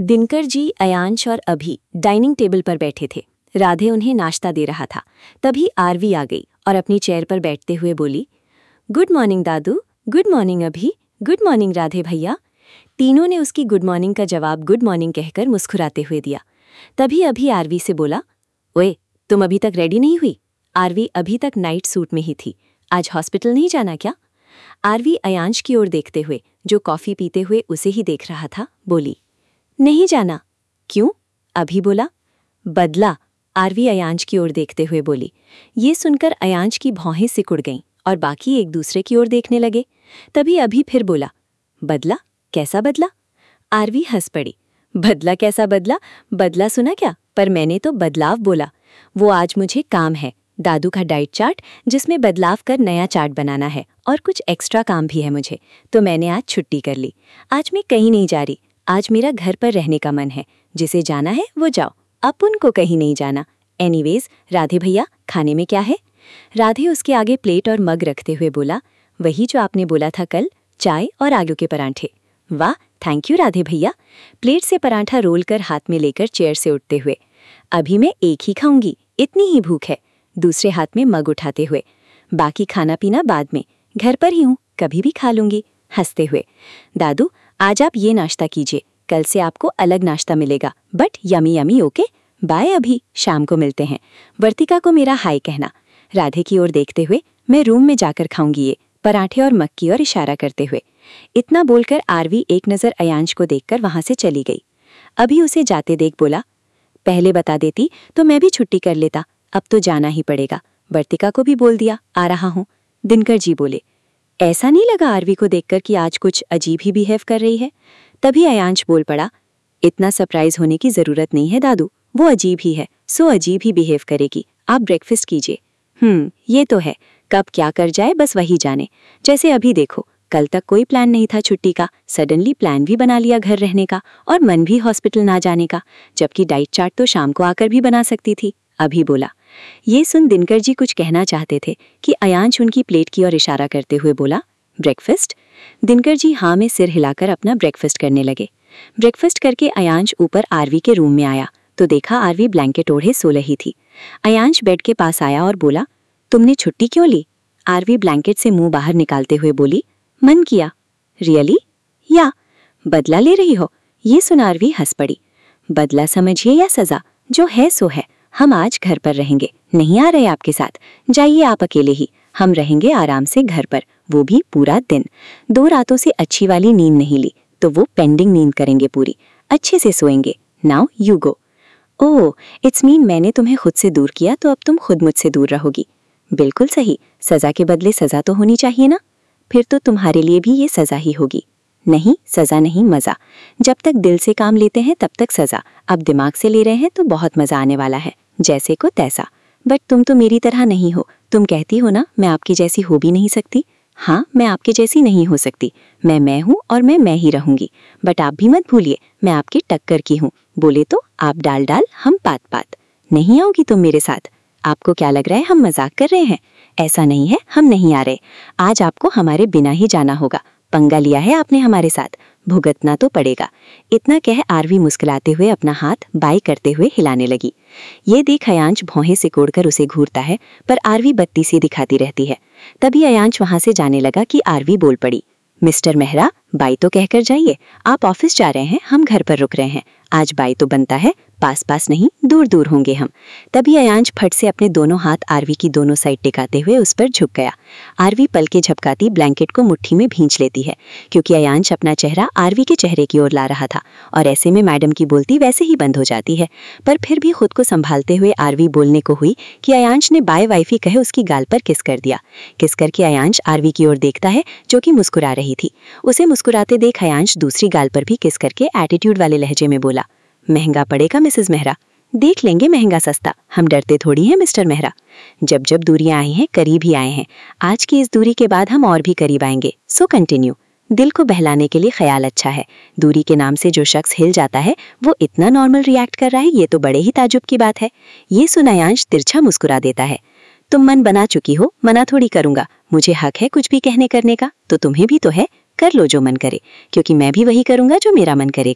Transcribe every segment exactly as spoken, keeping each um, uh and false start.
दिनकर जी, अयांश और अभी dining table पर बैठे थे। राधे उन्हें नाश्ता दे रहा था। तभी आरवी आ गई और अपनी चेयर पर बैठते हुए बोली, गुड मॉर्निंग दादू, good morning Abhi, good morning Radhe भैया। तीनों ने उसकी गुड मॉर्निंग का जवाब गुड मॉर्निंग कहकर मुस्कुराते हुए दिया। तभी अभी आरवी से बोला, ओए, तुम अभी तक रेडी नहीं हुई? आरवी अभी तक नाइट सूट में ही थी। आज हॉस्पिटल नहीं जाना क्या? आरवी अयांश की ओर देखते हुए, जो कॉफी पीते हुए उसे ही देख रहा था, बोली, नहीं जाना। क्यों? अभी बोला। बदला, आरवी अयांश की ओर देखते हुए बोली। ये सुनकर अयांश की भौहें सिकुड़ गईं और बाकी एक दूसरे की ओर देखने लगे। तभी अभी फिर बोला, बदला? कैसा बदला? आरवी हंस पड़ी। बदला कैसा बदला? बदला सुना क्या? पर मैंने तो बदलाव बोला। वो आज मुझे काम है, दादू का डाइट चार्ट, जिसमें बदलाव कर नया चार्ट बनाना है और कुछ एक्स्ट्रा काम भी है मुझे, तो मैंने आज छुट्टी कर ली। आज मैं कहीं नहीं जा रही। आज मेरा घर पर रहने का मन है। जिसे जाना है वो जाओ, अपन को कहीं नहीं जाना। एनीवेज, राधे भैया, खाने में क्या है? राधे उसके आगे प्लेट और मग रखते हुए बोला, वही जो आपने बोला था कल, चाय और आलू के परांठे। वाह, थैंक यू राधे भैया। प्लेट से परांठा रोल कर हाथ में लेकर चेयर से उठते हुए, अभी मैं एक ही खाऊंगी, इतनी ही भूख है। दूसरे हाथ में मग उठाते हुए, बाकी खाना पीना बाद में, घर पर ही हूँ, कभी भी खा लूंगी। हंसते हुए, दादू आज आप ये नाश्ता कीजिए, कल से आपको अलग नाश्ता मिलेगा, but yummy yummy. Okay bye, अभी शाम को मिलते हैं। वर्तिका को मेरा हाय कहना। राधे की ओर देखते हुए, मैं रूम में जाकर खाऊंगी ये, पराठे और मग की ओर इशारा करते हुए। इतना बोलकर आरवी एक नज़र अयांश को देखकर वहां से चली गई। अभी उसे जाते देख बोला, पहले बता देती तो मैं भी छुट्टी कर लेता, अब तो जाना ही पड़ेगा। वर्तिका को भी बोल दिया आ रहा हूँ। दिनकर जी बोले, ऐसा नहीं लगा आरवी को देखकर कि आज कुछ अजीब ही बिहेव कर रही है? तभी अयांश बोल पड़ा, इतना सरप्राइज होने की जरूरत नहीं है दादू, वो अजीब ही है, सो अजीब ही बिहेव करेगी। आप ब्रेकफास्ट कीजिए। हम्म ये तो है, कब क्या कर जाए बस वही जाने। जैसे अभी देखो, कल तक कोई प्लान नहीं था छुट्टी का, सडनली प्लान भी बना लिया घर रहने का और मन भी हॉस्पिटल ना जाने का, जबकि डाइट चार्ट तो शाम को आकर भी बना सकती थी। अभी बोला। ये सुन दिनकर जी कुछ कहना चाहते थे कि अयांश उनकी प्लेट की ओर इशारा करते हुए बोला, ब्रेकफास्ट? दिनकर जी हाँ में सिर हिलाकर अपना ब्रेकफास्ट करने लगे। ब्रेकफास्ट करके अयांश ऊपर आरवी के रूम में आया तो देखा आरवी ब्लैंकेट ओढ़े सो रही थी। अयांश बेड के पास आया और बोला, तुमने छुट्टी क्यों ली? आरवी ब्लैंकेट से मुंह बाहर निकालते हुए बोली, मन किया। रियली? या बदला ले रही हो? ये सुन आरवी हंस पड़ी। बदला समझिए या सजा, जो है सो है। हम आज घर पर रहेंगे, नहीं आ रहे आपके साथ, जाइए आप अकेले ही। हम रहेंगे आराम से घर पर, वो भी पूरा दिन। दो रातों से अच्छी वाली नींद नहीं ली तो वो पेंडिंग नींद करेंगे पूरी, अच्छे से सोएंगे। Now you go. Oh, it's mean मैंने तुम्हें खुद से दूर किया तो अब तुम खुद मुझसे दूर रहोगी। बिल्कुल सही, सजा के बदले सजा तो होनी चाहिए ना? फिर तो तुम्हारे लिए भी ये सजा ही होगी। नहीं, सजा नहीं, मजा। जब तक दिल से काम लेते हैं तब तक सजा, अब दिमाग से ले रहे हैं तो बहुत मजा आने वाला है, जैसे को तैसा। बट तुम तो मेरी तरह नहीं हो। तुम कहती हो ना मैं आपकी जैसी हो भी नहीं सकती। हाँ, मैं आपके जैसी नहीं हो सकती। मैं मैं हूँ और मैं मैं ही रहूंगी। बट आप भी मत भूलिए, मैं आपकी टक्कर की हूँ। बोले तो आप डाल डाल, हम पात पात। नहीं आओगी तुम मेरे साथ? आपको क्या लग रहा है हम मजाक कर रहे हैं? ऐसा नहीं है, हम नहीं आ रहे। आज आपको हमारे बिना ही जाना होगा। पंगा लिया है आपने हमारे साथ, भुगतना तो पड़ेगा। इतना कह आरवी मुस्कुराते हुए अपना हाथ बाई करते हुए हिलाने लगी। ये देख अयांश भौहें सिकोड़कर उसे घूरता है, पर आरवी बत्ती सी दिखाती रहती है। तभी अयांश वहां से जाने लगा कि आरवी बोल पड़ी, मिस्टर मेहरा, बाई तो कहकर जाइए। आप ऑफिस जा रहे हैं, हम घर पर रुक रहे हैं। आज बाई तो बनता है, पास पास नहीं दूर दूर होंगे हम। तभी अयांश फट से अपने दोनों हाथ आरवी की दोनों साइड टिकाते हुए उस पर झुक गया। आरवी पलके झपकाती ब्लैंकेट को मुट्ठी में भींच लेती है, क्योंकि अयांश अपना चेहरा आरवी के चेहरे की ओर ला रहा था और ऐसे में मैडम की बोलती वैसे ही बंद हो जाती है। पर फिर भी खुद को संभालते हुए आरवी बोलने को हुई कि अयांश ने बाय वाइफी कहे उसकी गाल पर किस कर दिया। किस करके अयांश आरवी की ओर देखता है जो कि मुस्कुरा रही थी। उसे मुस्कुराते देख अयांश दूसरी गाल पर भी किस करके एटीट्यूड वाले लहजे में बोला, महंगा पड़ेगा मिसेस मेहरा, देख लेंगे महंगा सस्ता, हम डरते थोड़ी हैं मिस्टर मेहरा। जब जब दूरियां आई हैं करीब ही आए हैं, आज की इस दूरी के बाद हम और भी करीब आएंगे, सो कंटिन्यू। दिल को बहलाने के लिए ख्याल अच्छा है। दूरी के नाम से जो शख्स हिल जाता है वो इतना नॉर्मल रिएक्ट कर रहा है, ये तो बड़े ही ताजुब की बात है। ये सुन अयांश तिरछा मुस्कुरा देता है। तुम मन बना चुकी हो, मना थोड़ी करूंगा। मुझे हक है कुछ भी कहने करने का, तो तुम्हें भी तो है, कर लो जो मन करे, क्योंकि मैं भी वही करूंगा जो मेरा मन करेगा।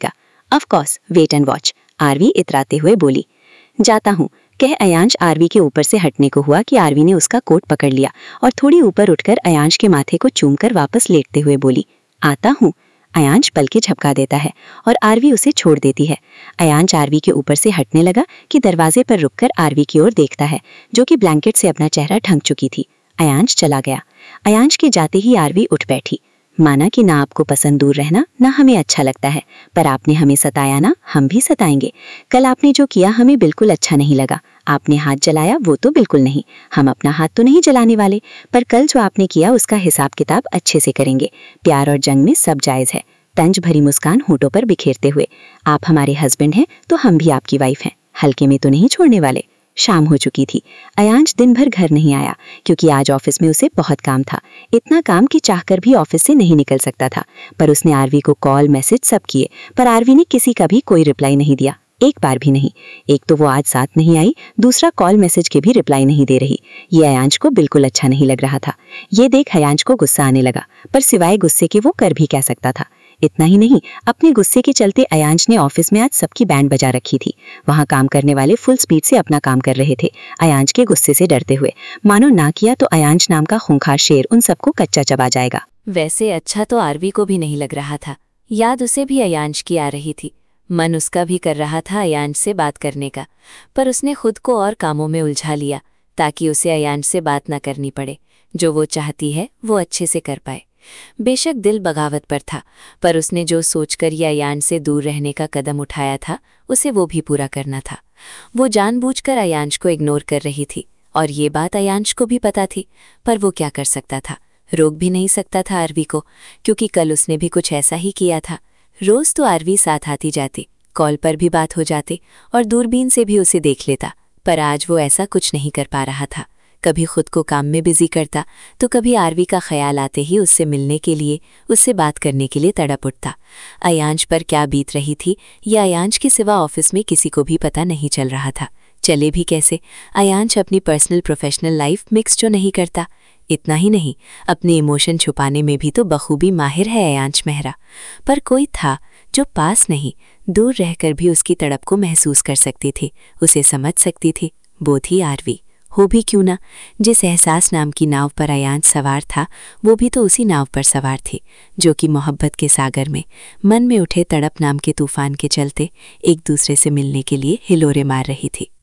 Of course, wait and watch, Aarvi इतराते हुए बोली। जाता हूँ, कह अयांश आरवी के ऊपर से हटने को हुआ कि आरवी ने उसका कोट पकड़ लिया और थोड़ी ऊपर उठकर अयांश के माथे को चूमकर वापस लेटते हुए बोली, आता हूँ। अयांश पलके झपका देता है और आरवी उसे छोड़ देती है। अयांश आरवी के ऊपर से हटने लगा कि दरवाजे पर रुककर आरवी की ओर देखता है, जो कि ब्लैंकेट से अपना चेहरा ढक चुकी थी। अयांश चला गया। अयांश के जाते ही आरवी उठ बैठी। माना कि ना आपको पसंद दूर रहना, ना हमें अच्छा लगता है, पर आपने हमें सताया ना, हम भी सताएंगे। कल आपने जो किया हमें बिल्कुल अच्छा नहीं लगा। आपने हाथ जलाया वो तो बिल्कुल नहीं, हम अपना हाथ तो नहीं जलाने वाले, पर कल जो आपने किया उसका हिसाब किताब अच्छे से करेंगे। प्यार और जंग में सब जायज है। तंज भरी मुस्कान होठों पर बिखेरते हुए, आप हमारे हस्बैंड हैं तो हम भी आपकी वाइफ हैं, हल्के में तो नहीं छोड़ने वाले। शाम हो चुकी थी। अयांश दिन भर घर नहीं आया क्योंकि आज ऑफिस में उसे बहुत काम था। इतना काम कि चाहकर भी ऑफिस से नहीं निकल सकता था। पर उसने आरवी को कॉल मैसेज सब किए, पर आरवी ने किसी का भी कोई रिप्लाई नहीं दिया, एक बार भी नहीं। एक तो वो आज साथ नहीं आई, दूसरा कॉल मैसेज के भी रिप्लाई नहीं दे रही। ये अयांश को बिल्कुल अच्छा नहीं लग रहा था। ये देख अयांश को गुस्सा आने लगा, पर सिवाय गुस्से के वो कर भी क्या सकता था। इतना ही नहीं, अपने गुस्से के चलते अयांश ने ऑफिस में आज सबकी बैंड बजा रखी थी। वहां काम करने वाले फुल स्पीड से अपना काम कर रहे थे, अयांश के गुस्से से डरते हुए, मानो ना किया तो अयांश नाम का खूंखार शेर उन सबको कच्चा चबा जाएगा। वैसे अच्छा तो आरवी को भी नहीं लग रहा था। याद उसे भी अयांश की आ रही थी। मन उसका भी कर रहा था अयांश से बात करने का, पर उसने खुद को और कामों में उलझा लिया ताकि उसे अयांश से बात ना करनी पड़े। जो वो चाहती है वो अच्छे से कर पाए। बेशक दिल बगावत पर था, पर उसने जो सोचकर ये अयांश से दूर रहने का कदम उठाया था उसे वो भी पूरा करना था। वो जानबूझकर अयांश को इग्नोर कर रही थी और ये बात अयांश को भी पता थी, पर वो क्या कर सकता था। रोक भी नहीं सकता था आरवी को, क्योंकि कल उसने भी कुछ ऐसा ही किया था। रोज तो आरवी साथ आती जाती, कॉल पर भी बात हो जाती और दूरबीन से भी उसे देख लेता, पर आज वो ऐसा कुछ नहीं कर पा रहा था। कभी खुद को काम में बिजी करता तो कभी आरवी का ख्याल आते ही उससे मिलने के लिए, उससे बात करने के लिए तड़प उठता। अयांश पर क्या बीत रही थी यह अयांश के सिवा ऑफिस में किसी को भी पता नहीं चल रहा था। चले भी कैसे, अयांश अपनी पर्सनल प्रोफेशनल लाइफ मिक्स जो नहीं करता। इतना ही नहीं, अपने इमोशन छुपाने में भी तो बखूबी माहिर है अयांश मेहरा। पर कोई था जो पास नहीं, दूर रहकर भी उसकी तड़प को महसूस कर सकती थी, उसे समझ सकती थी। वो थी आरवी। हो भी क्यों ना, जिस एहसास नाम की नाव पर अयांश सवार था वो भी तो उसी नाव पर सवार थी, जो कि मोहब्बत के सागर में मन में उठे तड़प नाम के तूफान के चलते एक दूसरे से मिलने के लिए हिलोरे मार रही थी।